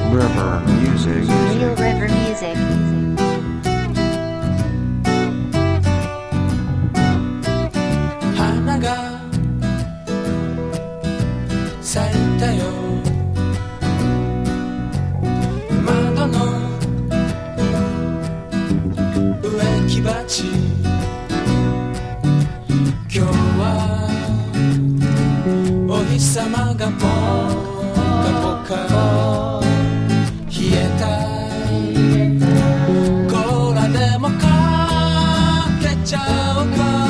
River Music. Real River Music. 花が咲いたよ窓の植木鉢今日はお日様がポカポカ冷えたコーラでもかけちゃおうか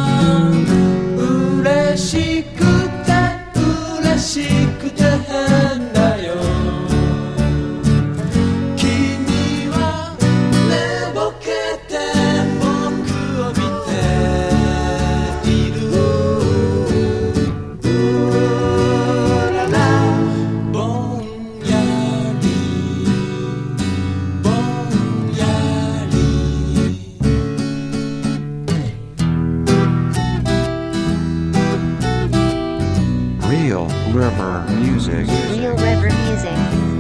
嬉しくて嬉しくて変だよ君は寝ぼけて僕を見ているうららぼんやりぼんやり Real River Music. Real River Music.